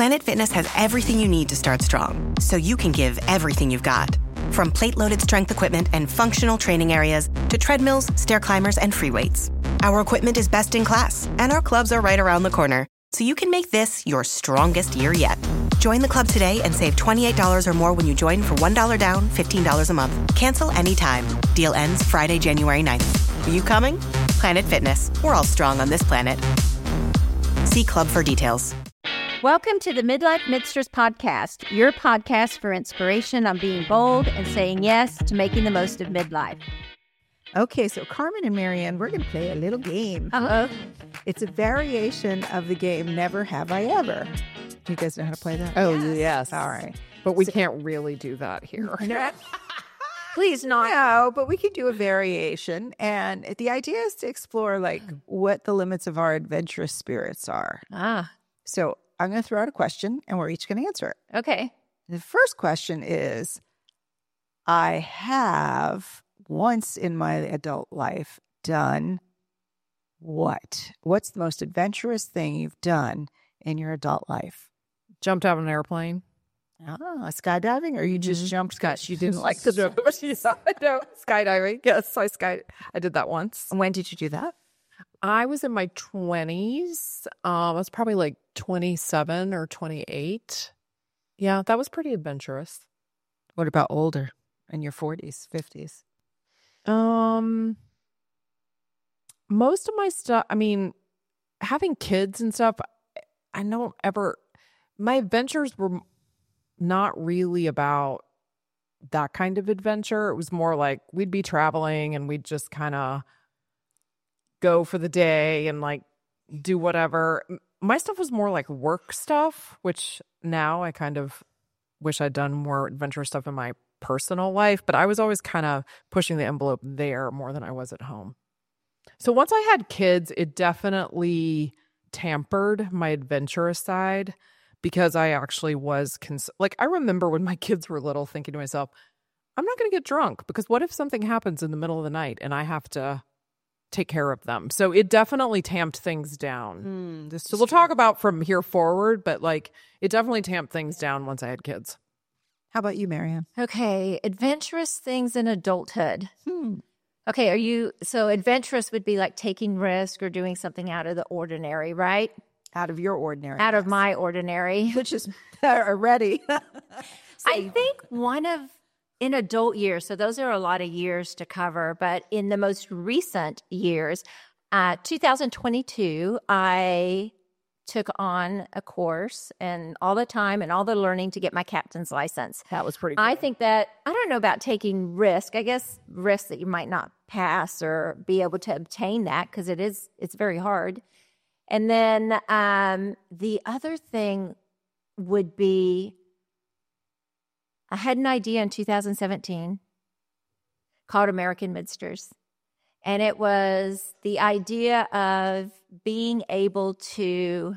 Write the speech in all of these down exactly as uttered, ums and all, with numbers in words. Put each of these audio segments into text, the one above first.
Planet Fitness has everything you need to start strong, so you can give everything you've got. From plate-loaded strength equipment and functional training areas to treadmills, stair climbers, and free weights. Our equipment is best in class, and our clubs are right around the corner, so you can make this your strongest year yet. Join the club today and save twenty-eight dollars or more when you join for one dollar down, fifteen dollars a month. Cancel anytime. Deal ends Friday, January ninth. Are you coming? Planet Fitness. We're all strong on this planet. See club for details. Welcome to the Midlife Midsters Podcast, your podcast for inspiration on being bold and saying yes to making the most of midlife. Okay, so Carmen and Marianne, we're going to play a little game. Uh-oh. It's a variation of the game Never Have I Ever. Do you guys know how to play that? Oh, yes. All right. But we So- can't really do that here. Please not. No, but we could do a variation. And the idea is to explore, like, what the limits of our adventurous spirits are. Ah, So I'm going to throw out a question, and we're each going to answer it. okay. The first question is, I have once in my adult life done what? What's the most adventurous thing you've done in your adult life? Jumped out of an airplane. Ah, skydiving, or you just jumped because you didn't like the jump. No, skydiving. Yes, I sky. I did that once. When did you do that? I was in my twenties. Um, I was probably like twenty-seven or twenty-eight. Yeah, that was pretty adventurous. What about older, in your forties, fifties? Um, most of my stuff, I mean, having kids and stuff, I don't ever, my adventures were not really about that kind of adventure. It was more like we'd be traveling and we'd just kind of go for the day and like do whatever. My stuff was more like work stuff, which now I kind of wish I'd done more adventurous stuff in my personal life, but I was always kind of pushing the envelope there more than I was at home. So once I had kids, it definitely tampered my adventurous side because I actually was, cons- like, I remember when my kids were little thinking to myself, I'm not going to get drunk because what if something happens in the middle of the night and I have to take care of them? So it definitely tamped things down. Mm, So we'll talk about from here forward, but like it definitely tamped things down once I had kids. How about you, Marianne? Okay, adventurous things in adulthood. Hmm. Okay, are you, so adventurous would be like taking risk or doing something out of the ordinary, right? Out of your ordinary. Out of my ordinary. Which is already. I think one of, in adult years, so those are a lot of years to cover, but in the most recent years, uh, two thousand twenty-two, I took on a course and all the time and all the learning to get my captain's license. That was pretty cool. I think that, I don't know about taking risk. I guess risk that you might not pass or be able to obtain that because it is, it's very hard. And then um, the other thing would be, I had an idea in two thousand seventeen called American Midsters. And it was the idea of being able to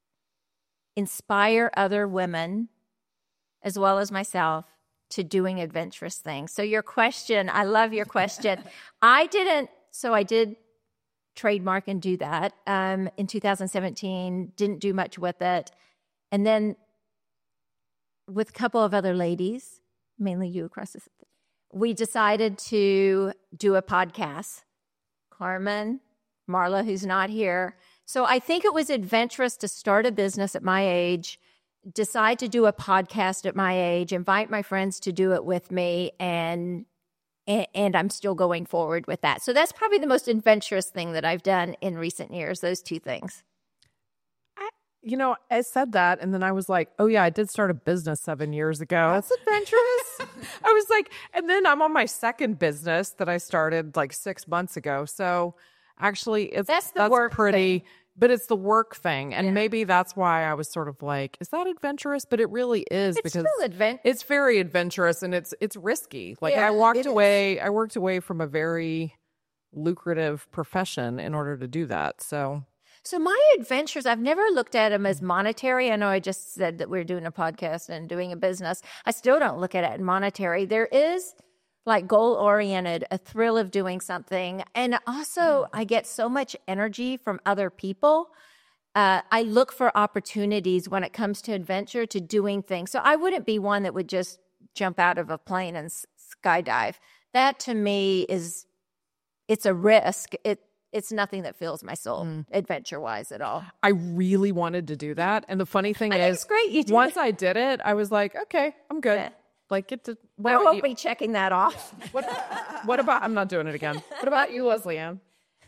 inspire other women, as well as myself, to doing adventurous things. So your question, I love your question. I didn't, so I did trademark and do that um, in two thousand seventeen, didn't do much with it. And then with a couple of other ladies, mainly you across the, we decided to do a podcast. Carmen, Marla, who's not here. So I think it was adventurous to start a business at my age, decide to do a podcast at my age, invite my friends to do it with me, and and, and I'm still going forward with that. So that's probably the most adventurous thing that I've done in recent years, those two things. I, you know, I said that, and then I was like, oh, yeah, I did start a business seven years ago. That's adventurous. I was like, and then I'm on my second business that I started like six months ago. So actually, it's That's that's, the work pretty, but it's the work thing. And Yeah. maybe that's why I was sort of like, is that adventurous? But it really is It's because still adventurous. it's very adventurous and it's it's risky. Like Yeah, I walked it is. away, I worked away from a very lucrative profession in order to do that. So So my adventures, I've never looked at them as monetary. I know I just said that we're doing a podcast and doing a business. I still don't look at it monetary. There is like goal-oriented, a thrill of doing something. And also I get so much energy from other people uh, I look for opportunities when it comes to adventure, to doing things. So I wouldn't be one that would just jump out of a plane and s- skydive. That to me is, it's a risk. It It's nothing that fills my soul, mm. adventure-wise at all. I really wanted to do that. And the funny thing I is, think it's great you did once it. I did it, I was like, okay, I'm good. Yeah. Like, get to... I won't be checking that off. What, what about... I'm not doing it again. What about you, Leslie Ann?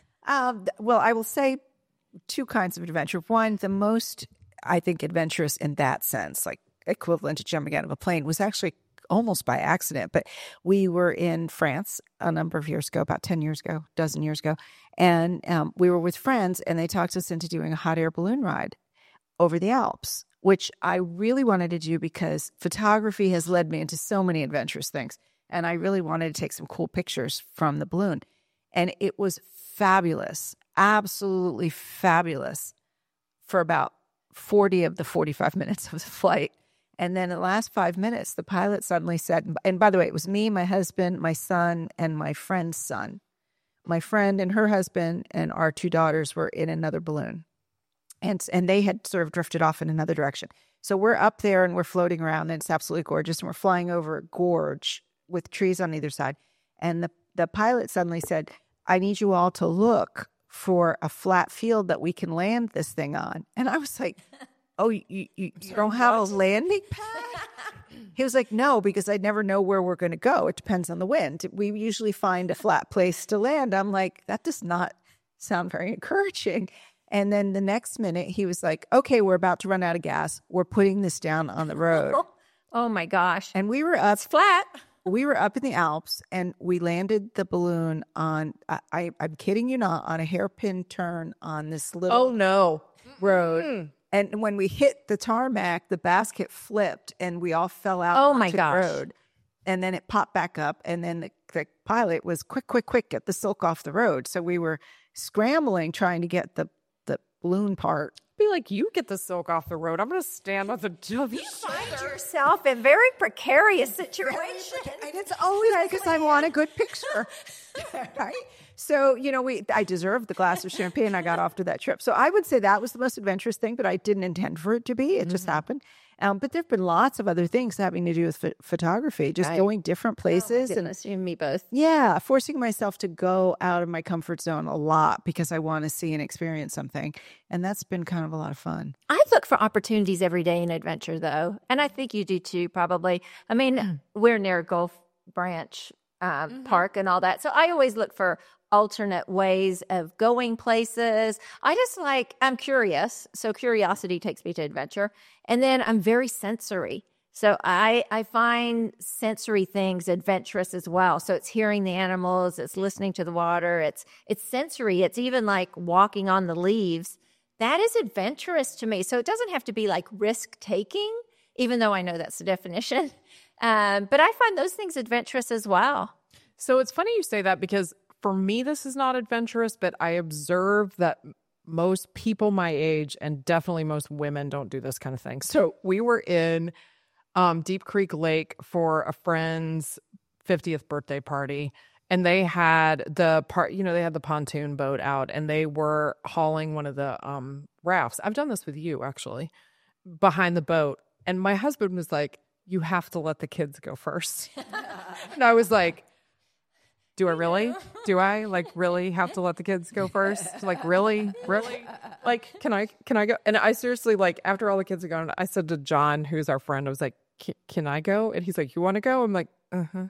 Um, well, I will say two kinds of adventure. One, the most, I think, adventurous in that sense, like equivalent to jumping out of a plane, was actually almost by accident. But we were in France a number of years ago, about ten years ago, a dozen years ago. And um, we were with friends, and they talked us into doing a hot air balloon ride over the Alps, which I really wanted to do because photography has led me into so many adventurous things. And I really wanted to take some cool pictures from the balloon. And it was fabulous, absolutely fabulous for about forty of the forty-five minutes of the flight. And then in the last five minutes, the pilot suddenly said, and by the way, it was me, my husband, my son, and my friend's son. My friend and her husband and our two daughters were in another balloon. And, and they had sort of drifted off in another direction. So we're up there and we're floating around, and it's absolutely gorgeous. And we're flying over a gorge with trees on either side. And the, the pilot suddenly said, I need you all to look for a flat field that we can land this thing on. And I was like, oh, you, you, you don't have a landing pad? He was like, no, because I never know where we're going to go. It depends on the wind. We usually find a flat place to land. I'm like, that does not sound very encouraging. And then the next minute, he was like, okay, we're about to run out of gas. We're putting this down on the road. Oh, my gosh. And we were up. It's flat. We were up in the Alps, and we landed the balloon on, I, I, I'm kidding you not, on a hairpin turn on this little Oh, no. road. Mm. And when we hit the tarmac, the basket flipped, and we all fell out Oh, my onto gosh. the road. And then it popped back up, and then the, the pilot was quick, quick, quick, get the silk off the road. So we were scrambling, trying to get the, the balloon part. Be like, you get the silk off the road. I'm going to stand on the W. You find yourself in very precarious situations. And it's always because I want a good picture. Right? So, you know, we I deserved the glass of champagne I got after that trip. So I would say that was the most adventurous thing, but I didn't intend for it to be. It mm-hmm. just happened. Um, but there have been lots of other things having to do with ph- photography, just right. going different places. Oh, and you and me both. Yeah, forcing myself to go out of my comfort zone a lot because I want to see and experience something. And that's been kind of a lot of fun. I look for opportunities every day in adventure, though. And I think you do too, probably. I mean, mm. we're near Gulf Branch um, mm-hmm. Park and all that. So I always look for alternate ways of going places. I just like, I'm curious. So curiosity takes me to adventure. And then I'm very sensory. So I, I find sensory things adventurous as well. So it's hearing the animals, it's listening to the water, it's it's sensory. It's even like walking on the leaves. That is adventurous to me. So it doesn't have to be like risk-taking, even though I know that's the definition. Um, but I find those things adventurous as well. So it's funny you say that because for me, this is not adventurous, but I observe that most people my age and definitely most women don't do this kind of thing. So we were in um, Deep Creek Lake for a friend's fiftieth birthday party, and they had the part, you know, they had the pontoon boat out, and they were hauling one of the um, rafts. I've done this with you, actually, behind the boat. And my husband was like, you have to let the kids go first. And I was like, do I really? Do I like really have to let the kids go first? Like, really? Really? Like, can I, can I go? And I seriously, like, after all the kids are gone, I said to John, who's our friend, I was like, can I go? And he's like, you want to go? I'm like, uh-huh.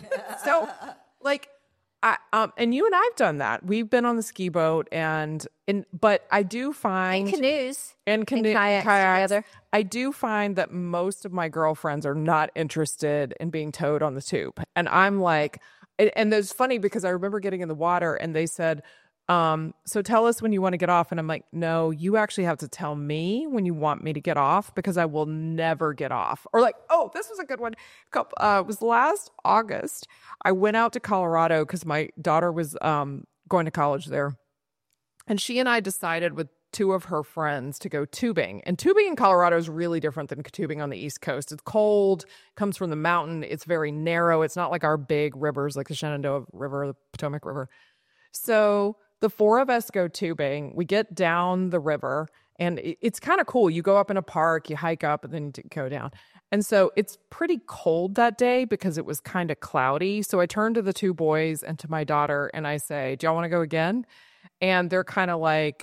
So like, I, um, and you and I've done that. We've been on the ski boat and, and, but I do find and canoes and, cano- and kayaks, kayaks together. I do find that most of my girlfriends are not interested in being towed on the tube. And I'm like, and, and it's funny because I remember getting in the water and they said, um, so tell us when you want to get off. And I'm like, no, you actually have to tell me when you want me to get off because I will never get off. Or like, oh, this was a good one. Uh, it was last August. I went out to Colorado because my daughter was um, going to college there. And she and I decided with two of her friends to go tubing. And tubing in Colorado is really different than tubing on the East Coast. It's cold, comes from the mountain. It's very narrow. It's not like our big rivers like the Shenandoah River, the Potomac River. So the four of us go tubing. We get down the river And it, it's kind of cool. You go up in a park, you hike up, and then you go down. And so it's pretty cold that day because it was kind of cloudy. So I turned to the two boys and to my daughter and I say, do y'all want to go again? And they're kind of like,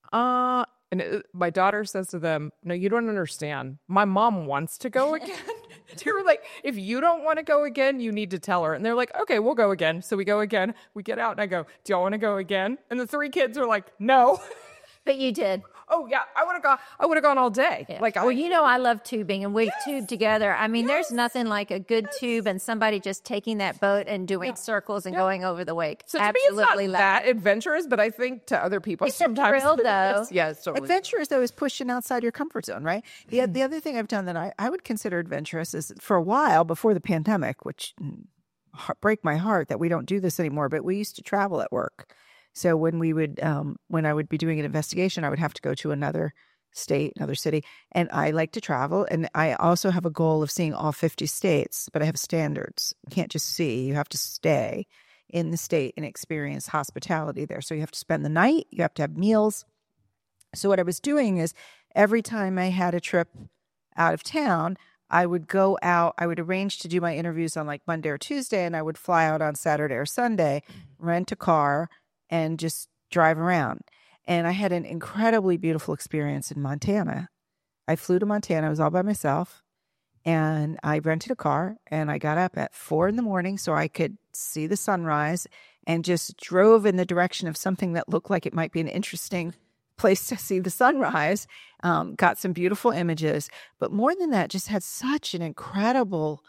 uh, and it, my daughter says to them, no, you don't understand. My mom wants to go again. They were like, if you don't want to go again, you need to tell her. And they're like, okay, we'll go again. So we go again. We get out and I go, do y'all want to go again? And the three kids are like, no. But you did. Oh yeah, I would have gone. I would have gone all day. Yeah. Like, well, I, you know, I love tubing, and we've yes, tubed together. I mean, yes, there's nothing like a good yes. tube and somebody just taking that boat and doing yeah. circles and yeah. going over the wake. So Absolutely, to me, it's not that it. adventurous, but I think to other people, It's sometimes a thrill, though. Yes, totally. Adventurous, though, is pushing outside your comfort zone, right? The, the other thing I've done that I, I would consider adventurous is for a while before the pandemic, which mm, break my heart that we don't do this anymore, but we used to travel at work. So when we would, um, when I would be doing an investigation, I would have to go to another state, another city. And I like to travel. And I also have a goal of seeing all fifty states, but I have standards. You can't just see, you have to stay in the state and experience hospitality there. So you have to spend the night, you have to have meals. So what I was doing is every time I had a trip out of town, I would go out, I would arrange to do my interviews on like Monday or Tuesday, and I would fly out on Saturday or Sunday, rent a car, and just drive around. And I had an incredibly beautiful experience in Montana. I flew to Montana. I was all by myself. And I rented a car. And I got up at four in the morning so I could see the sunrise and just drove in the direction of something that looked like it might be an interesting place to see the sunrise. Um, got some beautiful images. But more than that, just had such an incredible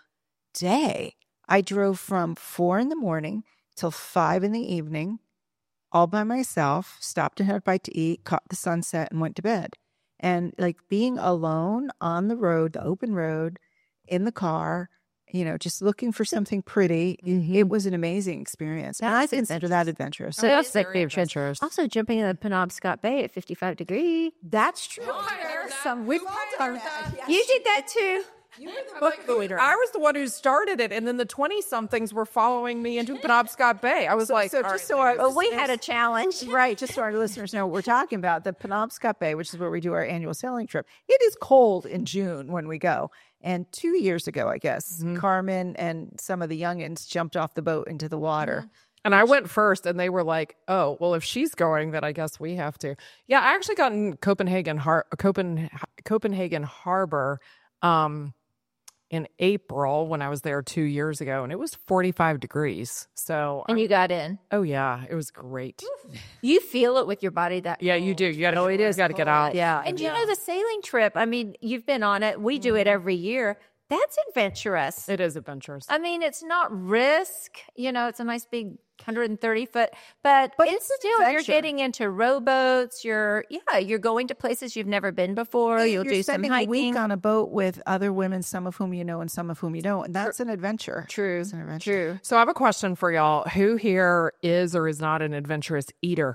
day. I drove from four in the morning till five in the evening, all by myself, stopped and had a bite to eat, caught the sunset, and went to bed. And like being alone on the road, the open road, in the car, you know, just looking for something pretty, mm-hmm. it was an amazing experience. And I consider that adventurous. So that's very adventurous. Also, jumping in the Penobscot Bay at fifty-five degrees. That's true. There's some. We've all done that. Yes. You did that too. You were the book leader. I was the one who started it, and then the twenty-somethings were following me into Penobscot Bay. I was So- like, so all just right, so I- ladies. Well, we had a challenge. Right, just so our listeners know what we're talking about, the Penobscot Bay, which is where we do our annual sailing trip. It is cold in June when we go. And two years ago, I guess, Mhm. Carmen and some of the youngins jumped off the boat into the water. And I went first, and they were like, oh, well, if she's going, then I guess we have to. Yeah, I actually got in Copenhagen, Har- Copen- Copenhagen Harbor um, in April when I was there two years ago, and it was forty-five degrees. So, And you got in. oh, yeah, it was great. You feel it with your body that Yeah, you do. You got to. Oh, it is You got to get out. Yeah. And you know, the sailing trip, I mean, you've been on it. We do it every year. That's adventurous. It is adventurous. I mean, it's not risk. You know, it's a nice big one hundred thirty foot, but, But it's it's an still, you're adventure. getting into rowboats. You're, yeah, you're going to places you've never been before. You'll You're do some spending hiking. a week on a boat with other women, some of whom you know and some of whom you don't. And that's an adventure. True. It's an adventure. True. So I have a question for y'all. Who here is or is not an adventurous eater?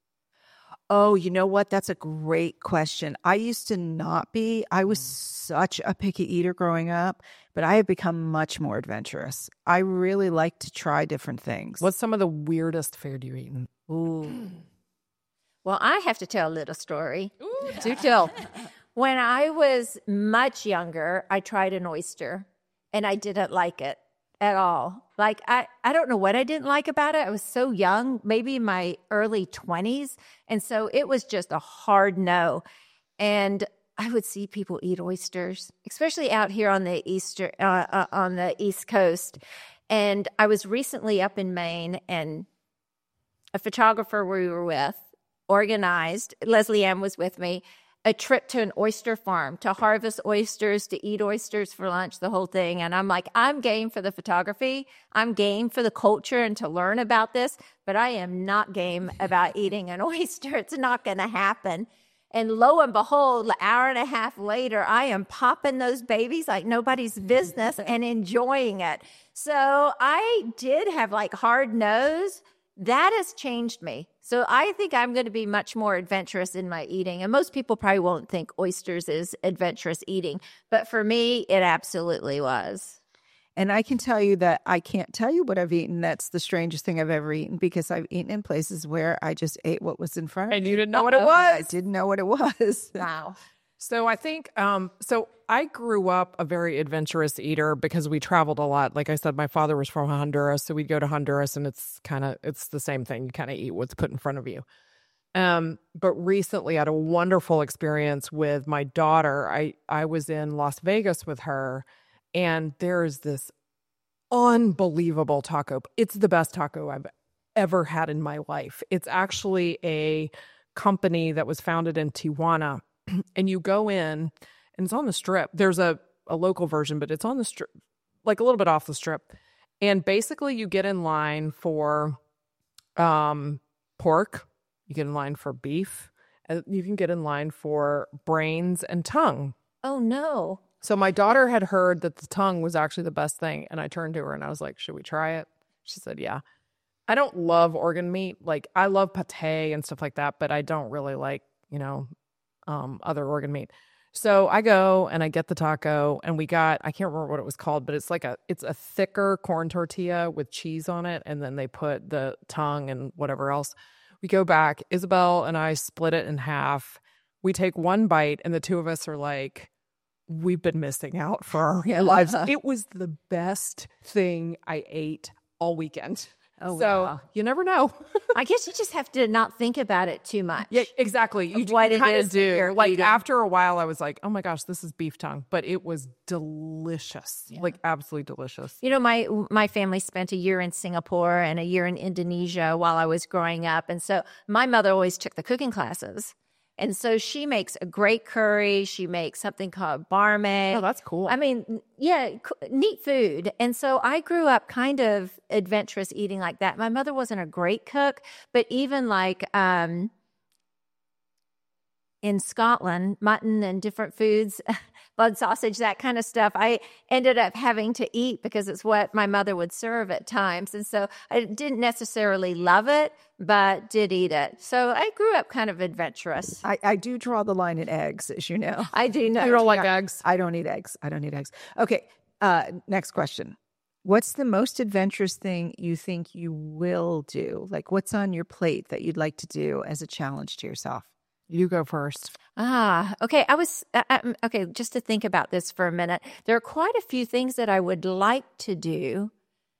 Oh, you know what? That's a great question. I used to not be. I was such a picky eater growing up, but I have become much more adventurous. I really like to try different things. What's some of the weirdest food you've eaten? Ooh. Well, I have to tell a little story. Do tell. When I was much younger, I tried an oyster and I didn't like it at all. Like, I, I don't know what I didn't like about it. I was so young, maybe in my early twenties. And so it was just a hard no. And I would see people eat oysters, especially out here on the Easter, uh, uh, on the East Coast. And I was recently up in Maine, and a photographer we were with organized, Leslie Ann was with me, a trip to an oyster farm to harvest oysters, to eat oysters for lunch, the whole thing. And I'm like, I'm game for the photography. I'm game for the culture and to learn about this, but I am not game about eating an oyster. It's not going to happen. And lo and behold, an hour and a half later, I am popping those babies like nobody's business and enjoying it. So I did have like hard nose. That has changed me. So I think I'm going to be much more adventurous in my eating. And most people probably won't think oysters is adventurous eating. But for me, it absolutely was. And I can tell you that I can't tell you what I've eaten. That's the strangest thing I've ever eaten, because I've eaten in places where I just ate what was in front of me. And you didn't know what it was. I didn't know what it was. Wow. So I think, um, so I grew up a very adventurous eater because we traveled a lot. Like I said, my father was from Honduras, so we'd go to Honduras, and it's kind of, it's the same thing. You kind of eat what's put in front of you. Um, but recently I had a wonderful experience with my daughter. I, I was in Las Vegas with her, and there's this unbelievable taco. It's the best taco I've ever had in my life. It's actually a company that was founded in Tijuana. And you go in, and it's on the strip. There's a, a local version, but it's on the strip, like a little bit off the strip. And basically you get in line for um, pork. You get in line for beef. And you can get in line for brains and tongue. Oh, no. So my daughter had heard that the tongue was actually the best thing. And I turned to her and I was like, should we try it? She said, yeah. I don't love organ meat. Like, I love pate and stuff like that, but I don't really like, you know, um, other organ meat. So I go and I get the taco, and we got, I can't remember what it was called, but it's like a, it's a thicker corn tortilla with cheese on it. And then they put the tongue and whatever else. We go back, Isabel and I split it in half. We take one bite, and the two of us are like, we've been missing out for our real lives. It was the best thing I ate all weekend. Oh, so wow. You never know. I guess you just have to not think about it too much. Yeah, exactly. You, what you it kind is of do. you're Like eating. after a while, I was like, oh my gosh, this is beef tongue, but it was delicious. Yeah. Like absolutely delicious. You know, my my family spent a year in Singapore and a year in Indonesia while I was growing up. And so my mother always took the cooking classes. And so she makes a great curry. She makes something called barme. Oh, that's cool. I mean, yeah, c- neat food. And so I grew up kind of adventurous eating like that. My mother wasn't a great cook, but even like um, in Scotland, mutton and different foods, blood sausage, that kind of stuff, I ended up having to eat because it's what my mother would serve at times. And so I didn't necessarily love it, but did eat it. So I grew up kind of adventurous. I, I do draw the line at eggs, as you know. I do know. You don't like Yeah. eggs? I don't eat eggs. I don't eat eggs. Okay. Uh, next question. What's the most adventurous thing you think you will do? Like, what's on your plate that you'd like to do as a challenge to yourself? You go first. Ah, okay. I was, uh, um, okay, just to think about this for a minute. There are quite a few things that I would like to do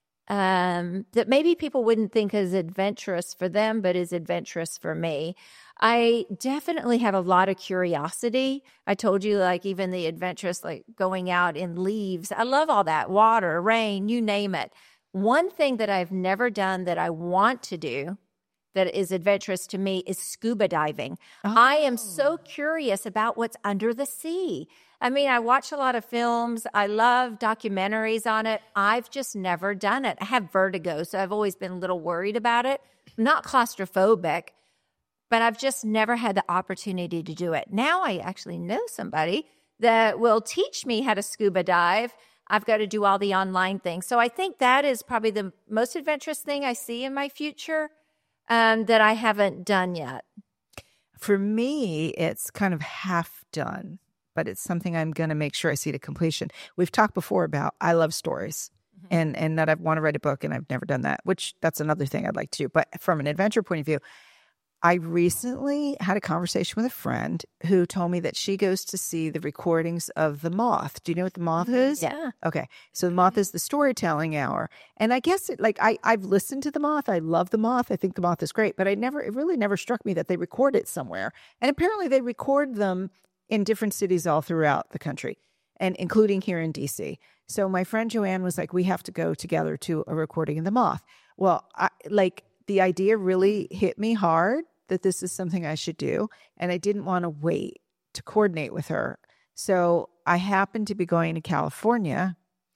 um, that maybe people wouldn't think is adventurous for them, but is adventurous for me. I definitely have a lot of curiosity. I told you, like, even the adventurous, like going out in leaves. I love all that, water, rain, you name it. One thing that I've never done that I want to do that is adventurous to me is scuba diving. Oh. I am so curious about what's under the sea. I mean, I watch a lot of films. I love documentaries on it. I've just never done it. I have vertigo, so I've always been a little worried about it. I'm not claustrophobic, but I've just never had the opportunity to do it. Now I actually know somebody that will teach me how to scuba dive. I've got to do all the online things. So I think that is probably the most adventurous thing I see in my future. Um, that I haven't done yet. For me, it's kind of half done, but it's something I'm going to make sure I see to completion. We've talked before about I love stories mm-hmm. and, and that I want to write a book, and I've never done that, which that's another thing I'd like to do. But from an adventure point of view, I recently had a conversation with a friend who told me that she goes to see the recordings of The Moth. Do you know what The Moth is? Yeah. Okay. So The Moth is the storytelling hour. And I guess it, like I, I've listened to The Moth. I love The Moth. I think The Moth is great, but I never, it really never struck me that they record it somewhere. And apparently they record them in different cities all throughout the country, and including here in D C. So my friend Joanne was like, we have to go together to a recording of The Moth. Well, I, like the idea really hit me hard that this is something I should do. And I didn't want to wait to coordinate with her. So I happened to be going to California,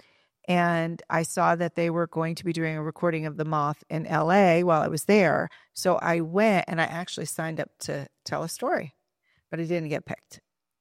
and I saw that they were going to be doing a recording of The Moth in L A while I was there. So I went, and I actually signed up to tell a story, but I didn't get picked.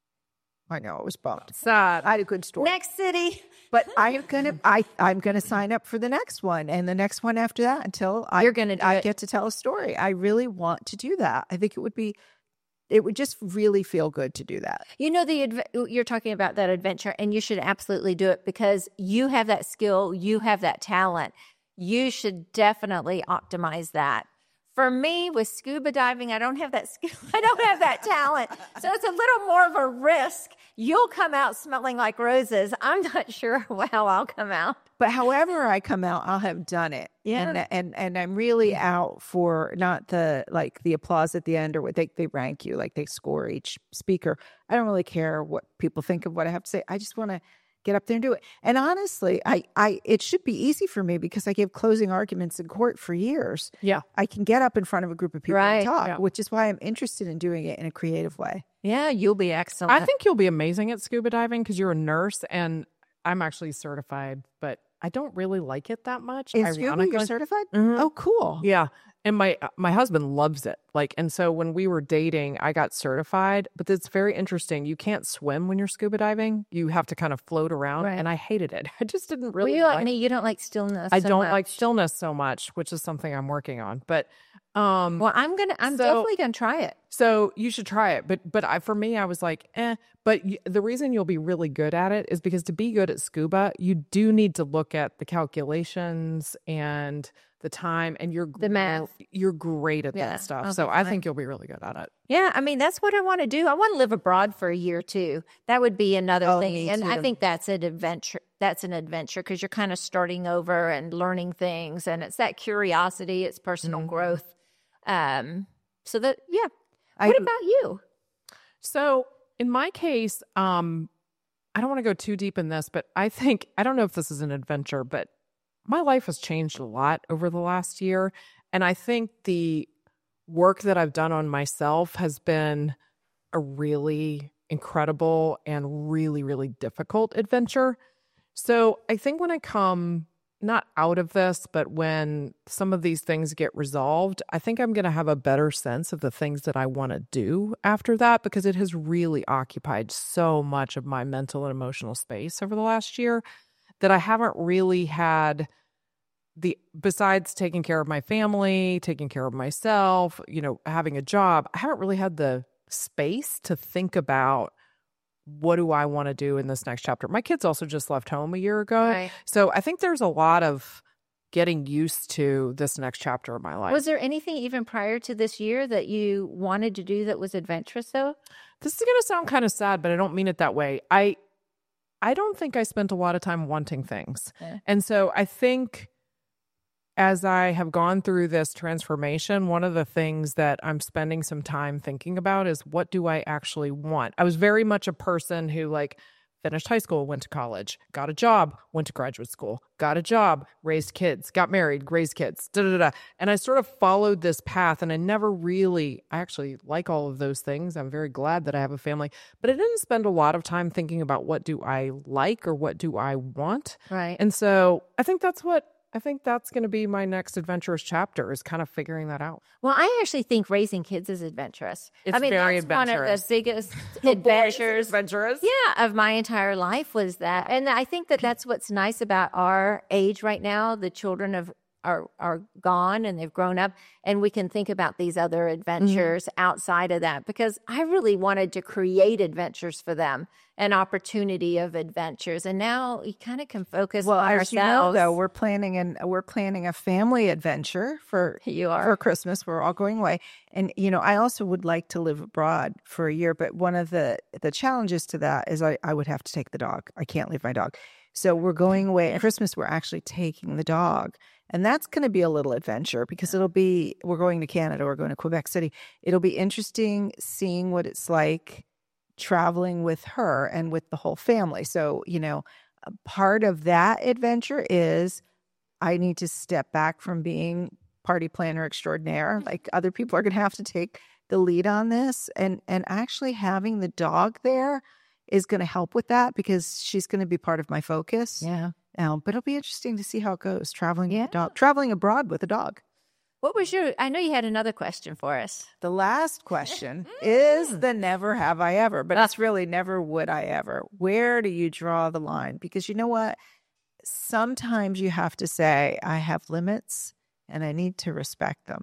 I know, it was bummed. Sad. I had a good story. Next city. But I'm gonna, I, I'm gonna sign up for the next one and the next one after that until I, You're gonna do I it. get to tell a story. I really want to do that. I think it would be it would just really feel good to do that. You know, the adve- you're talking about that adventure, and you should absolutely do it because you have that skill, you have that talent. You should definitely optimize that. For me, with scuba diving, I don't have that skill. I don't have that talent. So it's a little more of a risk. You'll come out smelling like roses. I'm not sure how I'll come out. But however I come out, I'll have done it. Yeah. And and and I'm really out for not the like the applause at the end or what they, they rank you, like they score each speaker. I don't really care what people think of what I have to say. I just want to get up there and do it. And honestly, I, I it should be easy for me because I gave closing arguments in court for years. Yeah. I can get up in front of a group of people Right. and talk, Yeah. which is why I'm interested in doing it in a creative way. Yeah, you'll be excellent. I think you'll be amazing at scuba diving because you're a nurse and I'm actually certified, but I don't really like it that much. In scuba, you're ironically. certified? Mhm. Oh, cool. Yeah. And my my husband loves it. Like, and so when we were dating, I got certified, but it's very interesting. You can't swim when you're scuba diving. You have to kind of float around. Right. And I hated it. I just didn't well, really you like like me. You don't like stillness. I so don't much. like stillness so much, which is something I'm working on. But um Well, I'm gonna. I'm So- definitely gonna try it. so you should try it. But but I, for me, I was like, eh. But y- the reason you'll be really good at it is because to be good at scuba, you do need to look at the calculations and the time, and you're The math. You're great at Yeah. that stuff. Okay, So I fine. think you'll be really good at it. Yeah, I mean that's what I want to do. I want to live abroad for a year too. That would be another Oh, thing, me and I too. think that's an adventure. That's an adventure because you're kind of starting over and learning things, and it's that curiosity. It's personal Mhm. growth. Um. So that yeah. I- What about you? So in my case, um, I don't want to go too deep in this, but I think I don't know if this is an adventure, but my life has changed a lot over the last year. And I think the work that I've done on myself has been a really incredible and really, really difficult adventure. So I think when I come not out of this, but when some of these things get resolved, I think I'm going to have a better sense of the things that I want to do after that because it has really occupied so much of my mental and emotional space over the last year that I haven't really had the, besides taking care of my family, taking care of myself, you know, having a job, I haven't really had the space to think about what do I want to do in this next chapter. My kids also just left home a year ago. Right. So I think there's a lot of getting used to this next chapter of my life. Was there anything even prior to this year that you wanted to do that was adventurous though? This is going to sound kind of sad, but I don't mean it that way. I I don't think I spent a lot of time wanting things. Yeah. And so I think as I have gone through this transformation, one of the things that I'm spending some time thinking about is what do I actually want? I was very much a person who like finished high school, went to college, got a job, went to graduate school, got a job, raised kids, got married, raised kids, da da da. And I sort of followed this path and I never really, I actually like all of those things. I'm very glad that I have a family, but I didn't spend a lot of time thinking about what do I like or what do I want. Right. And so I think that's what, I think that's going to be my next adventurous chapter is kind of figuring that out. Well, I actually think raising kids is adventurous. It's I mean, very that's one of adventurous. the biggest adventures. Adventurous? Yeah, of my entire life was that. And I think that that's what's nice about our age right now. The children have are are gone and they've grown up, and we can think about these other adventures Mm-hmm. outside of that because I really wanted to create adventures for them, an opportunity of adventures. And now we kind of can focus Well, on as ourselves. you know, though, we're planning an we're planning a family adventure for You are. for Christmas. We're all going away, and you know, I also would like to live abroad for a year. But one of the the challenges to that is I I would have to take the dog. I can't leave my dog. So we're going away at Christmas. We're actually taking the dog, and that's going to be a little adventure because it'll be we're going to Canada. We're going to Quebec City. It'll be interesting seeing what it's like traveling with her and with the whole family. So, you know, a part of that adventure is I need to step back from being party planner extraordinaire. Like other people are going to have to take the lead on this. And, and actually having the dog there is going to help with that because she's going to be part of my focus. Yeah. Um, but it'll be interesting to see how it goes traveling, Yeah. with a dog, traveling abroad with a dog. What was your, I know you had another question for us. The last question is the never have I ever, but it's really never would I ever. Where do you draw the line? Because you know what? Sometimes you have to say, I have limits and I need to respect them.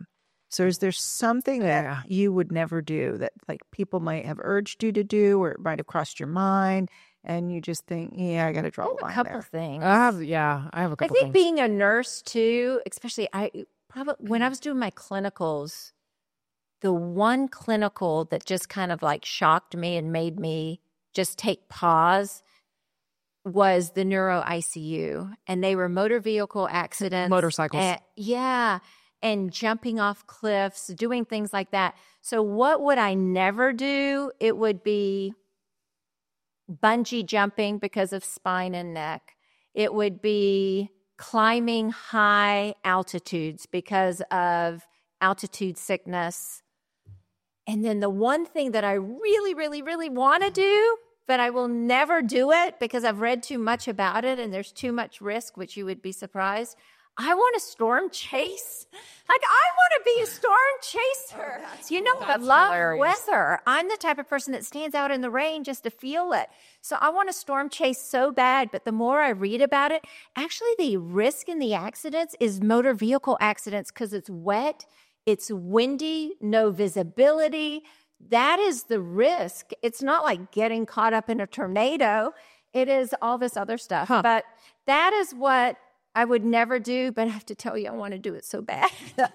So is there something that Yeah. you would never do that like people might have urged you to do or it might have crossed your mind and you just think, yeah, I got to I draw have a a line couple there? things. I have, yeah, I have a I couple think things. being a nurse too, especially I probably when I was doing my clinicals, the one clinical that just kind of like shocked me and made me just take pause was the neuro I C U, and they were motor vehicle accidents, Motorcycles. and- yeah, and jumping off cliffs, doing things like that. So what would I never do? It would be bungee jumping because of spine and neck. It would be climbing high altitudes because of altitude sickness. And then the one thing that I really, really, really want to do, but I will never do it because I've read too much about it and there's too much risk, which you would be surprised. I want a storm chase. Like, I want to be a storm chaser. You know, I That's love hilarious. weather. I'm the type of person that stands out in the rain just to feel it. So I want a storm chase so bad, but the more I read about it, actually the risk in the accidents is motor vehicle accidents because it's wet, it's windy, no visibility. That is the risk. It's not like getting caught up in a tornado. It is all this other stuff. Huh. But that is what I would never do, but I have to tell you, I want to do it so bad.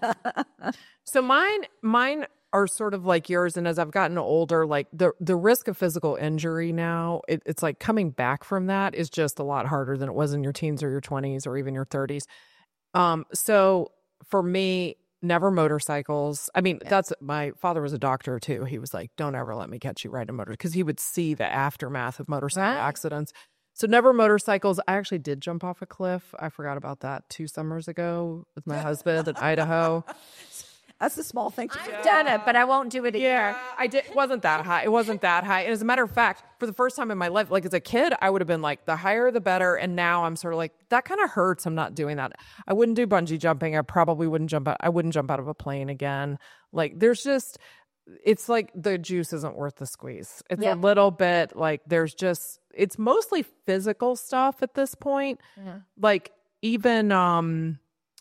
So mine, mine are sort of like yours. And as I've gotten older, like the the risk of physical injury now, it, it's like coming back from that is just a lot harder than it was in your teens or your twenties or even your thirties. Um, so for me, never motorcycles. I mean, that's my father was a doctor too. He was like, "Don't ever let me catch you riding a motor," because he would see the aftermath of motorcycle Right. accidents. So never motorcycles. I actually did jump off a cliff. I forgot about that two summers ago with my husband in Idaho. That's a small thing to do. I've done it, but I won't do it again. Yeah, I did. It wasn't that high. It wasn't that high. And as a matter of fact, for the first time in my life, like as a kid, I would have been like, the higher the better. And now I'm sort of like, that kind of hurts. I'm not doing that. I wouldn't do bungee jumping. I probably wouldn't jump out. I wouldn't jump out of a plane again. Like there's just, it's like the juice isn't worth the squeeze. It's Yeah. a little bit like there's just, it's mostly physical stuff at this point. Yeah. Like even, um,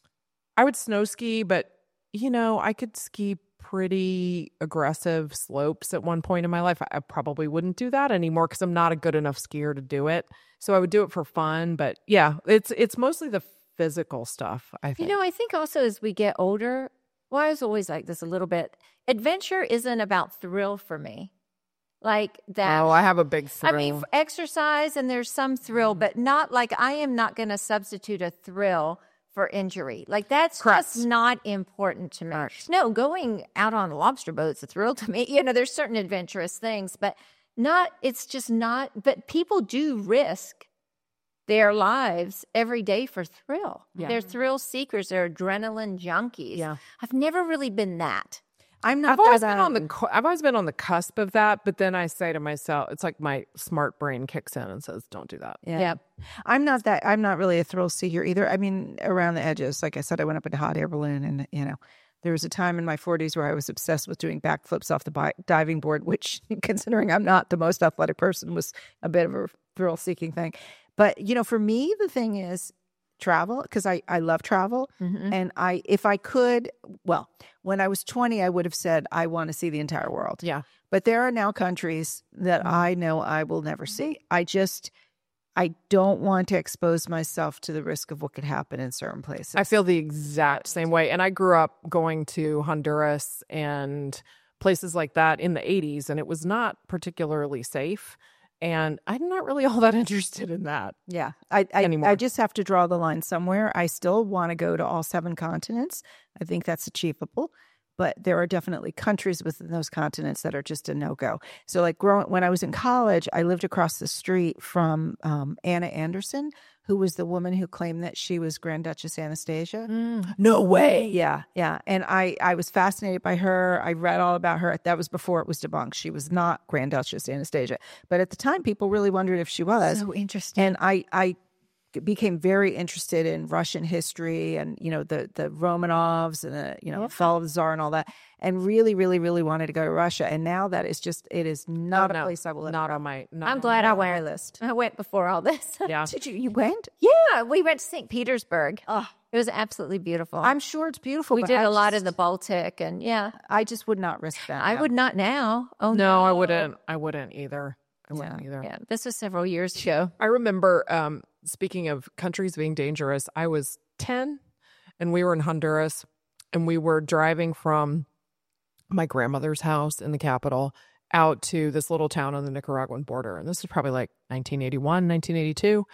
I would snow ski, but you know, I could ski pretty aggressive slopes at one point in my life. I probably wouldn't do that anymore because I'm not a good enough skier to do it. So I would do it for fun. But yeah, it's it's mostly the physical stuff, I think. You know, I think also as we get older, well, I was always like this a little bit. Adventure isn't about thrill for me. Like that. Oh, I have a big thrill. I mean, f- exercise and there's some thrill, but not like I am not going to substitute a thrill for injury. Like that's Correct. just not important to me. No, going out on a lobster boat's a thrill to me. You know, there's certain adventurous things, but not, it's just not, but people do risk their lives every day for thrill. Yeah. They're thrill seekers. They're adrenaline junkies. Yeah. I've never really been that. I'm not I've always that, been on the cu- I've always been on the cusp of that, but then I say to myself, it's like my smart brain kicks in and says, "Don't do that." Yeah. Yep. I'm not that. I'm not really a thrill seeker either. I mean, around the edges. Like I said, I went up into hot air balloon, and you know, there was a time in my forties where I was obsessed with doing backflips off the bi- diving board, which, considering I'm not the most athletic person, was a bit of a thrill seeking thing. But you know, for me, the thing is travel because I I love travel, Mhm. and I if I could, well, when I was twenty, I would have said I want to see the entire world. Yeah. But there are now countries that I know I will never see. I just, I don't want to expose myself to the risk of what could happen in certain places. I feel the exact same way. And I grew up going to Honduras and places like that in the eighties, and it was not particularly safe. And I'm not really all that interested in that. Yeah. I, I, Anymore. I just have to draw the line somewhere. I still want to go to all seven continents. I think that's achievable. But there are definitely countries within those continents that are just a no-go. So like growing, when I was in college, I lived across the street from um, Anna Anderson, who was the woman who claimed that she was Grand Duchess Anastasia. No way. Yeah, yeah. And I, I was fascinated by her. I read all about her. That was before it was debunked. She was not Grand Duchess Anastasia. But at the time, people really wondered if she was. So interesting. And I, I became very interested in Russian history and, you know, the the Romanovs and, the, you know, Yeah. Fall of the Tsar and all that. And really, really, really wanted to go to Russia. And now that is just, it is not Oh, a no. place I will ever Not go. on my. Not I'm on glad my- I went. list. I went before all this. Yeah. Did you, you went? Yeah, we went to Saint Petersburg. Oh, It was absolutely beautiful. I'm sure it's beautiful. we but did I a lot just- in the Baltic, and yeah, I just would not risk that. I no. would not now. Oh No, I wouldn't. I wouldn't either. I wouldn't Yeah. either. Yeah, this was several years ago. I remember, um, speaking of countries being dangerous, I was ten and we were in Honduras and we were driving from my grandmother's house in the capital out to this little town on the Nicaraguan border. And this is probably like nineteen eighty-one, nineteen eighty-two.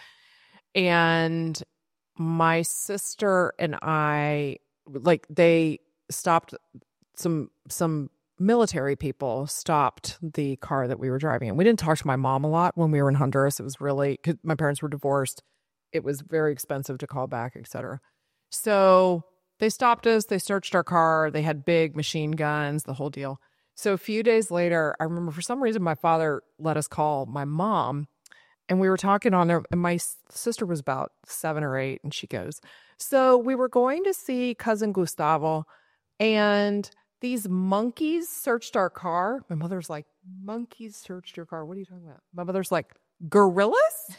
And my sister and I, like, they stopped some, some military people stopped the car that we were driving in. We didn't talk to my mom a lot when we were in Honduras. It was really, because my parents were divorced. It was very expensive to call back, et cetera. So they stopped us. They searched our car. They had big machine guns, the whole deal. So a few days later, I remember for some reason my father let us call my mom. And we were talking on there, and my s- sister was about seven or eight, and she goes, so we were going to see cousin Gustavo, and these monkeys searched our car. My mother's like, monkeys searched your car? What are you talking about? My mother's like, gorillas?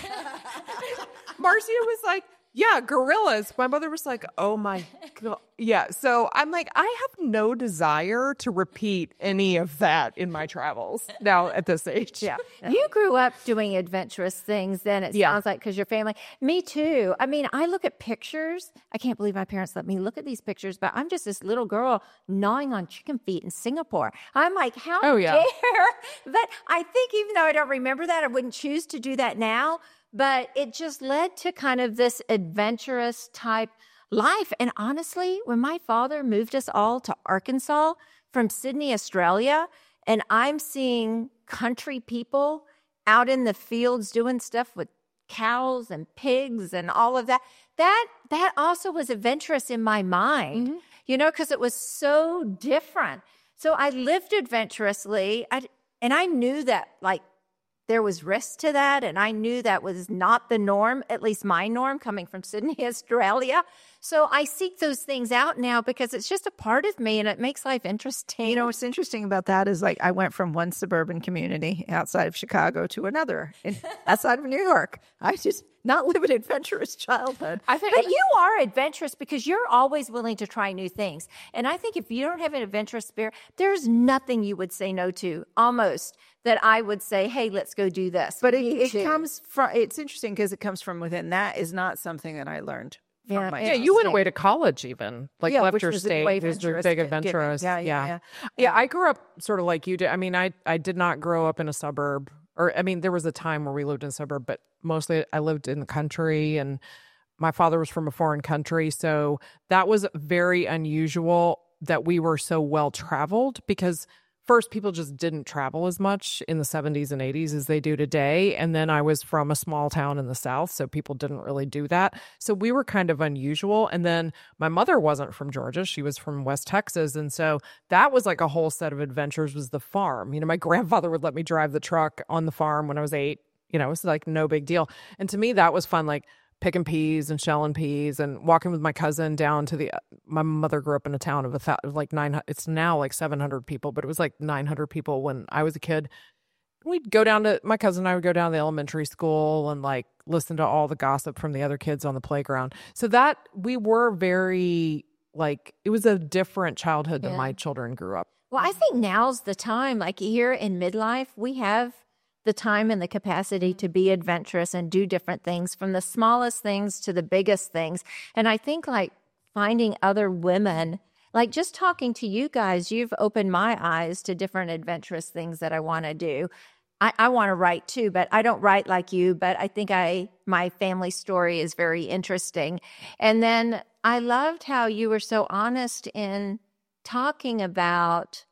Marcia was like, yeah, gorillas. My mother was like, oh my God. Yeah. So I'm like, I have no desire to repeat any of that in my travels now at this age. Yeah. You grew up doing adventurous things then, it Yeah. sounds like, because your family. Me too. I mean, I look at pictures. I can't believe my parents let me look at these pictures, but I'm just this little girl gnawing on chicken feet in Singapore. I'm like, how Oh, yeah. dare? But I think even though I don't remember that, I wouldn't choose to do that now. But it just led to kind of this adventurous type life. And honestly, when my father moved us all to Arkansas from Sydney, Australia, and I'm seeing country people out in the fields doing stuff with cows and pigs and all of that, that that also was adventurous in my mind, Mm-hmm. you know, because it was so different. So I lived adventurously, I, and I knew that, like, there was risk to that, and I knew that was not the norm, at least my norm, coming from Sydney, Australia. So I seek those things out now because it's just a part of me, and it makes life interesting. You know, what's interesting about that is, like, I went from one suburban community outside of Chicago to another in, outside of New York. I just not live an adventurous childhood. I think But you are adventurous because you're always willing to try new things. And I think if you don't have an adventurous spirit, there's nothing you would say no to, almost, that I would say, hey, let's go do this. But it, Me it too. comes from, it's interesting because it comes from within. That is not something that I learned from Yeah. my Yeah, you went away to college even, like Yeah, left which your was state. way These are adventurous, big gi- adventurous. given- yeah, yeah, yeah, yeah. Yeah, I grew up sort of like you did. I mean, I I did not grow up in a suburb, or I mean, there was a time where we lived in a suburb, but mostly I lived in the country, and my father was from a foreign country, so that was very unusual that we were so well traveled because. First, people just didn't travel as much in the seventies and eighties as they do today. And then I was from a small town in the South, so people didn't really do that. So we were kind of unusual. And then my mother wasn't from Georgia. She was from West Texas. And so that was like a whole set of adventures was the farm. You know, my grandfather would let me drive the truck on the farm when I was eight. You know, it was like no big deal. And to me, that was fun. Like, picking peas and shelling peas and walking with my cousin down to the, my mother grew up in a town of a th- like nine, it's now like seven hundred people, but it was like nine hundred people when I was a kid. We'd go down to, my cousin and I would go down to the elementary school and like listen to all the gossip from the other kids on the playground. So that we were very like, it was a different childhood than Yeah. my children grew up. Well, I think now's the time. Like here in midlife, we have the time and the capacity to be adventurous and do different things, from the smallest things to the biggest things. And I think like finding other women, like just talking to you guys, you've opened my eyes to different adventurous things that I want to do. I, I want to write too, but I don't write like you, but I think I my family story is very interesting. And then I loved how you were so honest in talking about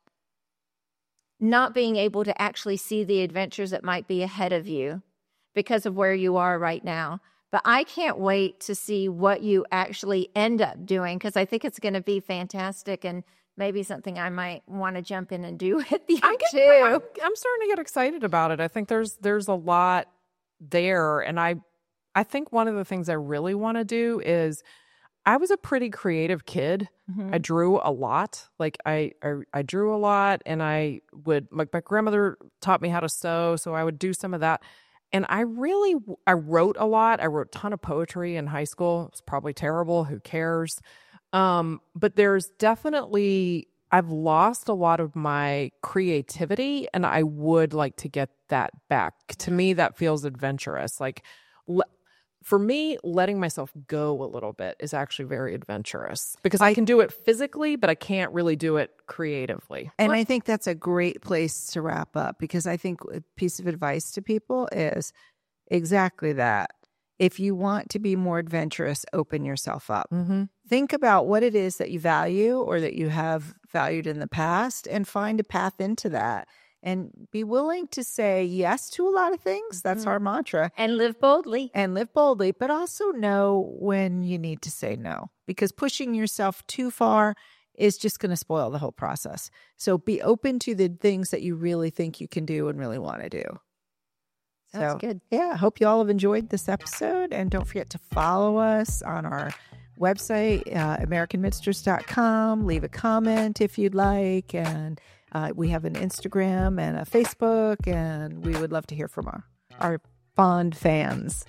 not being able to actually see the adventures that might be ahead of you because of where you are right now. But I can't wait to see what you actually end up doing, because I think it's going to be fantastic and maybe something I might want to jump in and do with you I get, too. I'm, I'm starting to get excited about it. I think there's there's a lot there, and I I think one of the things I really want to do is, I was a pretty creative kid. Mm-hmm. I drew a lot. Like I, I I drew a lot, and I would like my grandmother taught me how to sew, so I would do some of that. And I really, I wrote a lot. I wrote a ton of poetry in high school. It's probably terrible. Who cares? Um, but there's definitely, I've lost a lot of my creativity, and I would like to get that back. To me, that feels adventurous. Like, le- for me, letting myself go a little bit is actually very adventurous because I can do it physically, but I can't really do it creatively. And I think that's a great place to wrap up, because I think a piece of advice to people is exactly that. If you want to be more adventurous, open yourself up. Mm-hmm. Think about what it is that you value or that you have valued in the past, and find a path into that. And be willing to say yes to a lot of things. That's Mm-hmm. our mantra. And live boldly. And live boldly, but also know when you need to say no, because pushing yourself too far is just going to spoil the whole process. So be open to the things that you really think you can do and really want to do. Sounds So, good. yeah, I hope you all have enjoyed this episode. And don't forget to follow us on our website, uh, american midsters dot com. Leave a comment if you'd like. And uh, we have an Instagram and a Facebook, and we would love to hear from our, our fond fans.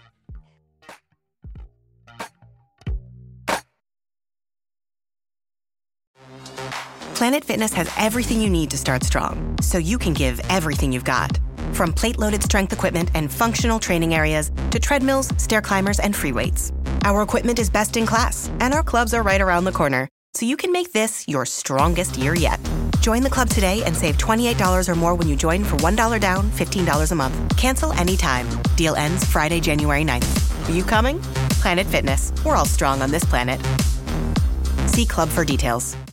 Planet Fitness has everything you need to start strong, so you can give everything you've got. From plate-loaded strength equipment and functional training areas to treadmills, stair climbers, and free weights. Our equipment is best in class, and our clubs are right around the corner, so you can make this your strongest year yet. Join the club today and save twenty-eight dollars or more when you join for one dollar down, fifteen dollars a month. Cancel anytime. Deal ends Friday, January ninth. Are you coming? Planet Fitness. We're all strong on this planet. See club for details.